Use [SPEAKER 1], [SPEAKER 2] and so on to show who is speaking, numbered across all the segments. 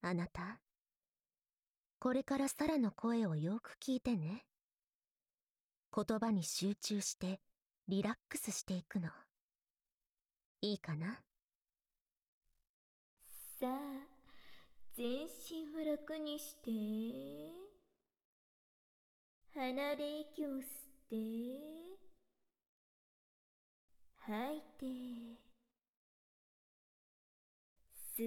[SPEAKER 1] あなた、これからサラの声をよく聞いてね。言葉に集中してリラックスしていくの。いいかな？
[SPEAKER 2] さあ、全身を楽にして。鼻で息を吸って、吐いて、吸って、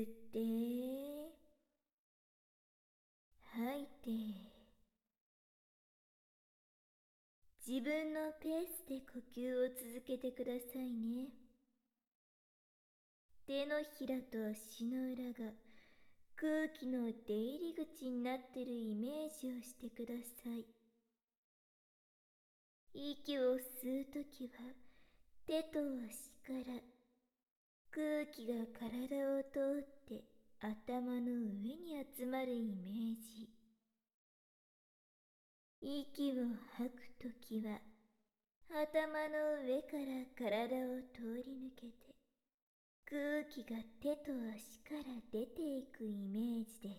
[SPEAKER 2] 吐いて。自分のペースで呼吸を続けてくださいね。手のひらと足の裏が空気の出入り口になってるイメージをしてください。息を吸うときは手と足から空気が体を通って頭の上に集まるイメージ。息を吐くときは頭の上から体を通り抜けて空気が手と足から出ていくイメージです。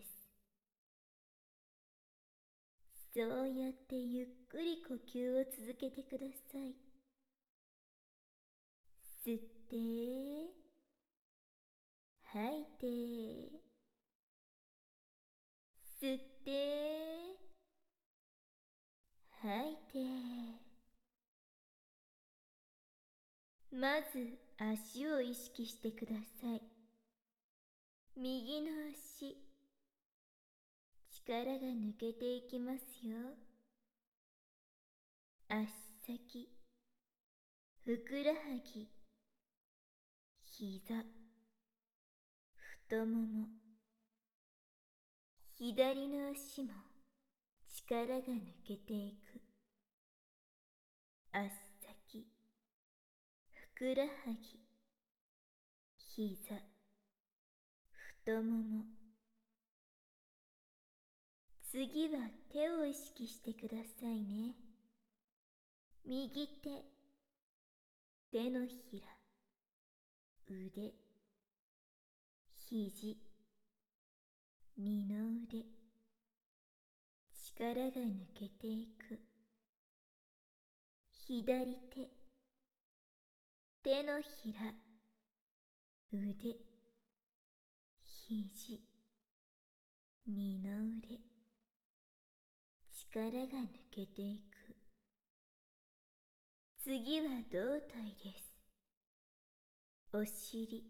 [SPEAKER 2] そうやってゆっくり呼吸を続けてください。吸って、吐いて、吸って、吐いて。まず足を意識してください。右の足、力が抜けていきますよ。足先、ふくらはぎ、膝、太もも、左の足も力が抜けていく。足先、ふくらはぎ、膝、太もも。次は手を意識してくださいね。右手、手のひら、腕、肘、二の腕。力が抜けていく。左手、手のひら、腕、肘、二の腕。力が抜けていく。次は胴体です。お尻、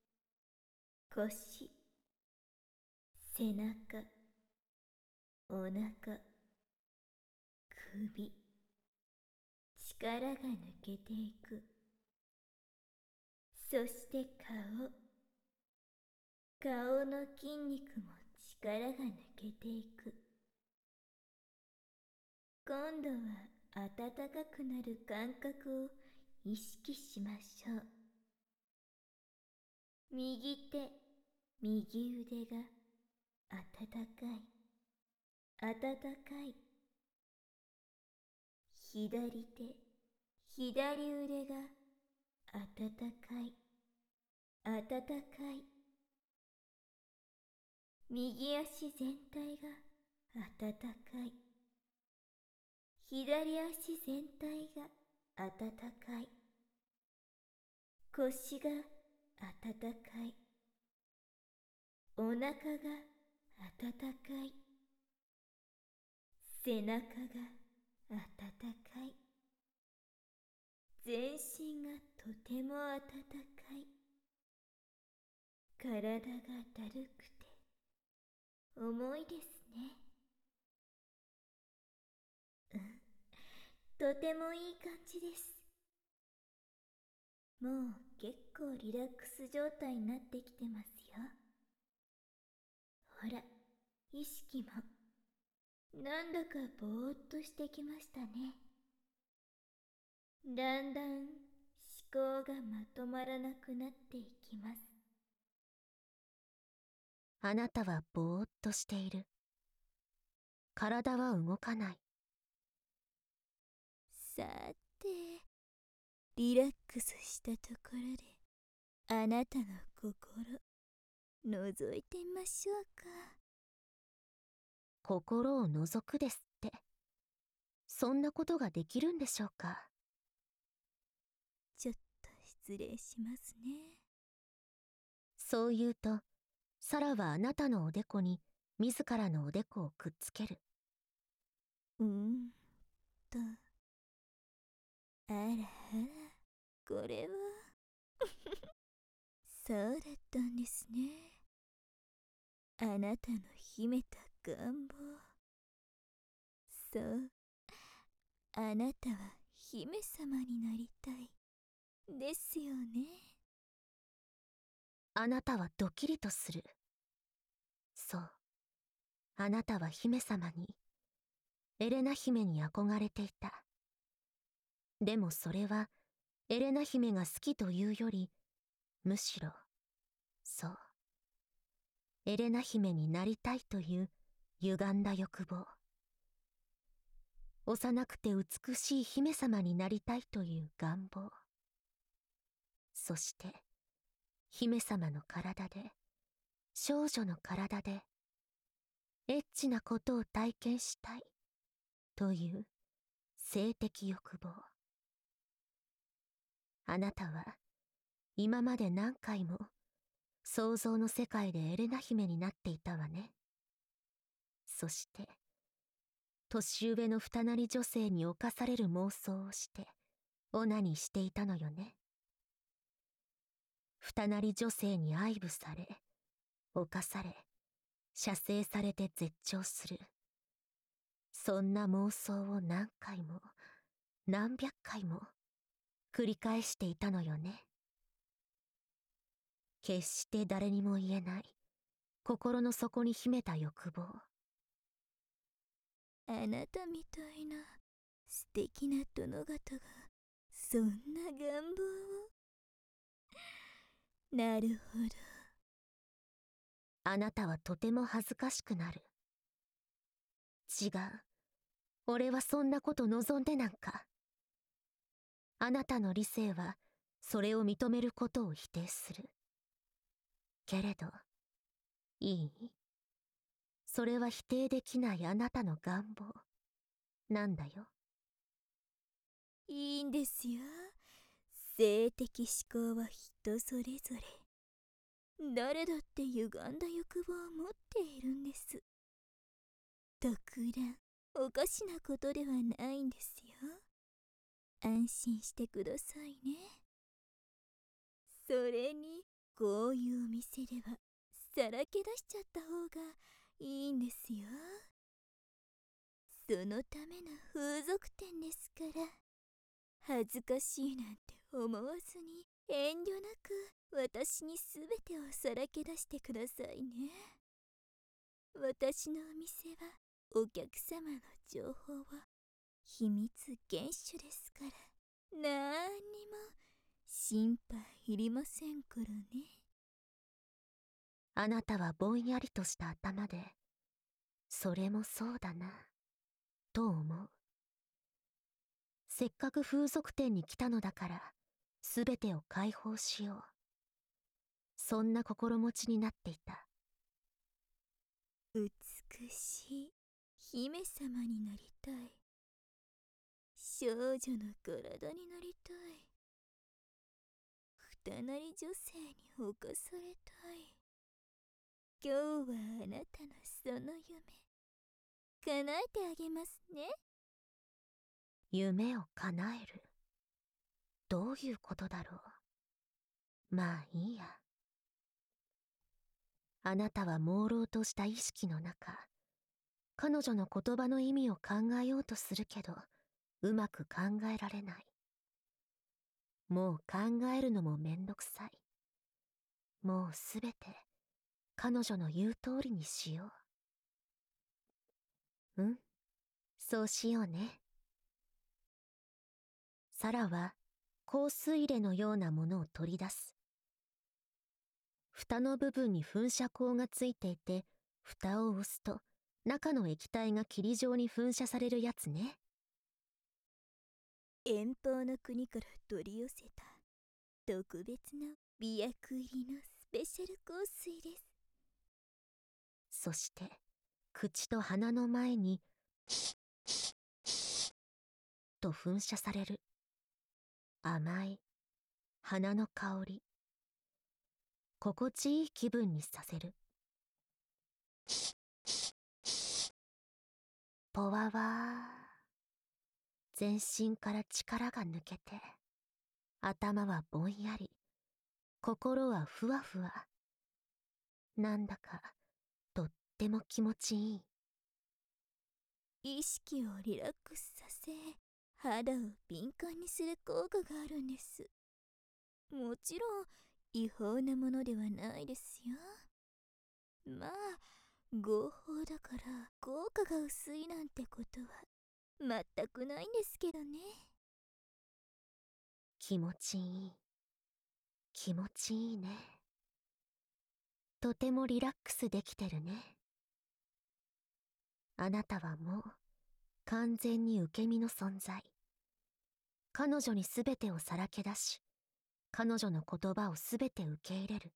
[SPEAKER 2] 腰、背中、お腹、首。力が抜けていく。そして顔の筋肉も力が抜けていく。今度は暖かくなる感覚を意識しましょう。右手、右腕が暖かい、暖かい。左手、左腕が暖かい、暖かい。右足全体が暖かい。左足全体が暖かい。腰が暖かい。お腹が暖かい。背中が暖かい。全身がとても暖かい。体がだるくて重いですね。とてもいい感じです。もう結構リラックス状態になってきてますよ。ほら、意識もなんだかぼーっとしてきましたね。だんだん思考がまとまらなくなっていきます。
[SPEAKER 1] あなたはぼーっとしている。体は動かない。
[SPEAKER 2] さて、リラックスしたところで、あなたの心、覗いてみましょうか。
[SPEAKER 1] 心を覗くですって。そんなことができるんでしょうか。
[SPEAKER 2] ちょっと失礼しますね。
[SPEAKER 1] そう言うと、サラはあなたのおでこに自らのおでこをくっつける。
[SPEAKER 2] と、あらあら、これはそうだったんですね。あなたの秘めた願望。そう、あなたは姫様になりたいですよね。
[SPEAKER 1] あなたはドキリとする。そう。あなたは姫様に、エレナ姫に憧れていた。でもそれは、エレナ姫が好きというより、むしろ、そう。エレナ姫になりたいという歪んだ欲望。幼くて美しい姫様になりたいという願望。そして、姫様の体で、少女の体で、エッチなことを体験したいという性的欲望。あなたは今まで何回も想像の世界でエレナ姫になっていたわね。そして年上の二なり女性に侵される妄想をしてオナにしていたのよね。二なり女性に愛撫され侵され射精されて絶頂する、そんな妄想を何回も何百回も繰り返していたのよね。決して誰にも言えない心の底に秘めた欲望。
[SPEAKER 2] あなたみたいな素敵な殿方がそんな願望を。なるほど。
[SPEAKER 1] あなたはとても恥ずかしくなる。違う。俺はそんなこと望んでなんか。あなたの理性はそれを認めることを否定する。けれど、いい？それは否定できないあなたの願望なんだよ。
[SPEAKER 2] いいんですよ。性的思考は人それぞれ。誰だって歪んだ欲望を持っているんです。特段おかしなことではないんですよ。安心してくださいね。それにこういうお店ではさらけ出しちゃった方がいいんですよ。そのための風俗店ですから。恥ずかしいなんて思わずに遠慮なく私にすべてをさらけ出してくださいね。私のお店はお客様の情報は秘密厳守ですから、なんにも心配いりませんからね。
[SPEAKER 1] あなたはぼんやりとした頭で、それもそうだな、と思う。せっかく風俗店に来たのだから、すべてを解放しよう。そんな心持ちになっていた。
[SPEAKER 2] 美しい姫様になりたい。少女の体になりたい。二なり女性に侵されたい。今日はあなたのその夢、叶えてあげますね。
[SPEAKER 1] 夢を叶える。どういうことだろう。まあいいや。あなたは朦朧とした意識の中、彼女の言葉の意味を考えようとするけど、うまく考えられない。もう考えるのもめんどくさい。もうすべて彼女の言う通りにしよう。うん、そうしようね。サラは香水入れのようなものを取り出す。蓋の部分に噴射口がついていて、蓋を押すと中の液体が霧状に噴射されるやつね。
[SPEAKER 2] 遠方の国から取り寄せた特別な美薬入りのスペシャル香水です。
[SPEAKER 1] そして口と鼻の前にと噴射される甘い花の香り、心地いい気分にさせる。ぽわわー、全身から力が抜けて、頭はぼんやり、心はふわふわ。なんだかとっても気持ちいい。
[SPEAKER 2] 意識をリラックスさせ、肌を敏感にする効果があるんです。もちろん違法なものではないですよ。まあ合法だから効果が薄いなんてことは全くないんですけどね。
[SPEAKER 1] 気持ちいい、気持ちいいね。とてもリラックスできてるね。あなたはもう完全に受け身の存在。彼女にすべてをさらけ出し、彼女の言葉をすべて受け入れる。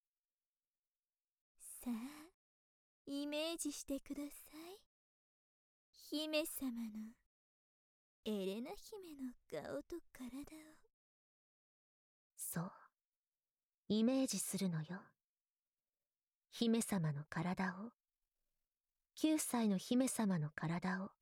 [SPEAKER 2] さあ、イメージしてください。姫様のエレナ姫の顔と体を。
[SPEAKER 1] そう、イメージするのよ。姫様の体を、9歳の姫様の体を。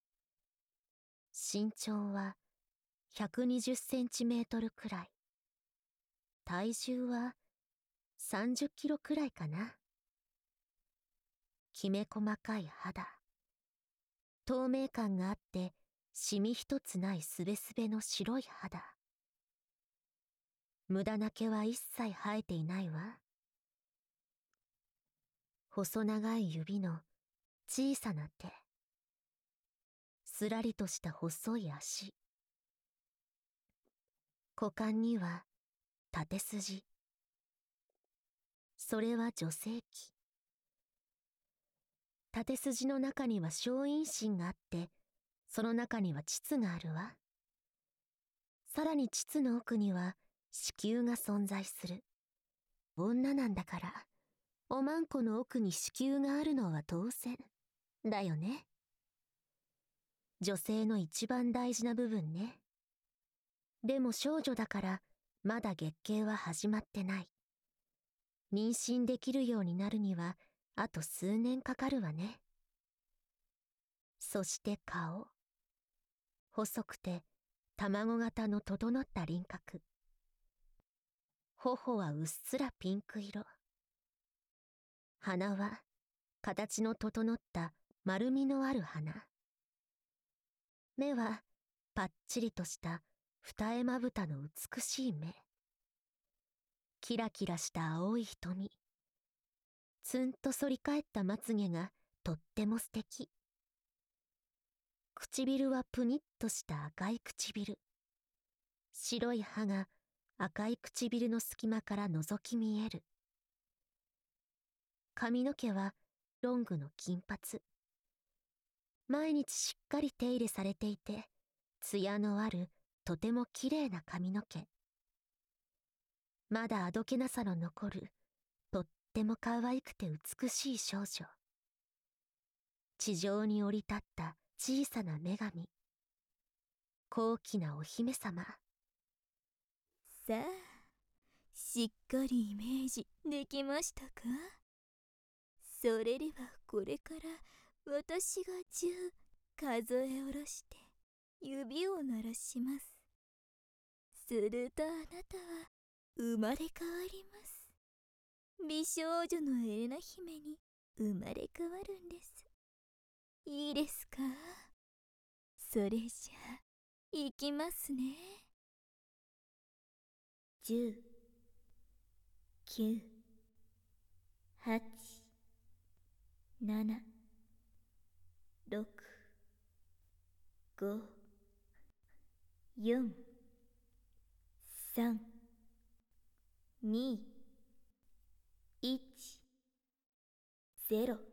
[SPEAKER 1] 身長は120センチメートルくらい。体重は30キロくらいかな。きめ細かい肌。透明感があってシミ一つないすべすべの白い肌。無駄な毛は一切生えていないわ。細長い指の小さな手。すらりとした細い足。股間には縦筋。それは女性器。縦筋の中には小陰唇があって、その中には膣があるわ。さらに膣の奥には子宮が存在する。女なんだから、おまんこの奥に子宮があるのは当然だよね。女性の一番大事な部分ね。でも少女だからまだ月経は始まってない。妊娠できるようになるにはあと数年かかるわね。そして顔。細くて卵型の整った輪郭。頬はうっすらピンク色。鼻は形の整った丸みのある鼻。目はパッチリとした二重まぶたの美しい目。キラキラした青い瞳。ツンと反り返ったまつげがとっても素敵。唇はぷにっとした赤い唇。白い歯が赤い唇の隙間から覗き見える。髪の毛はロングの金髪。毎日しっかり手入れされていて、ツヤのあるとてもきれいな髪の毛。まだあどけなさの残る、とっても可愛くて美しい少女。地上に降り立った小さな女神。高貴なお姫様。
[SPEAKER 2] さあ、しっかりイメージできましたか？それではこれから私が10数え下ろして指を鳴らします。するとあなたは生まれ変わります。美少女のエレナ姫に生まれ変わるんです。いいですか？それじゃあいきますね。10、9、8、7、6、5、4、3、2、1、0。